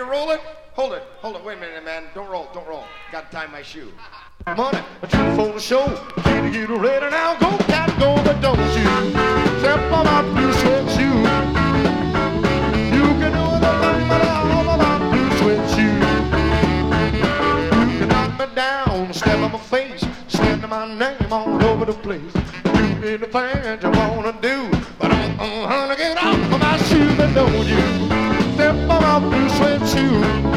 roll it? Hold it. Wait a minute, man. Don't roll. Got to tie my shoe. Money, for the show. Get ready now. Go, cat, go, but don't you step on my blue sweat shoe. You can do it all on my blue sweat shoe. You can knock me down, step on my face, send my name all over the place. You did the thing that you wanna do, but I'm gonna get off of my shoe, but don't you step on my blue sweat shoe.